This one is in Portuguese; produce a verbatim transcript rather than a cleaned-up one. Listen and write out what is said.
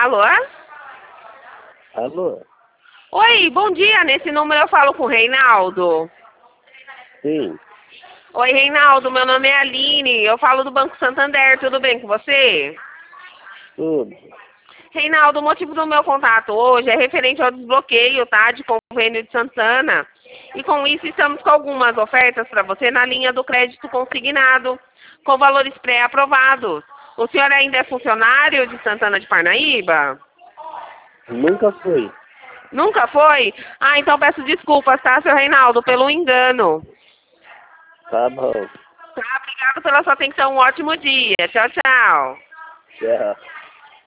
Alô? Alô? Oi, bom dia. Nesse número eu falo com o Reinaldo. Sim, Oi, Reinaldo. Meu nome é Aline. Eu falo do Banco Santander. Tudo bem com você? tudo. Reinaldo, o motivo do meu contato hoje é referente ao desbloqueio, tá? De convênio de Santana. E com isso estamos com algumas ofertas para você na linha do crédito consignado, com valores pré-aprovados. O senhor ainda é funcionário de Santana de Parnaíba? Nunca fui. Nunca foi? Ah, então peço desculpas, tá, seu Reinaldo, pelo engano. Tá bom. Tá, obrigado pela sua atenção. Um ótimo dia. Tchau, tchau. Tchau.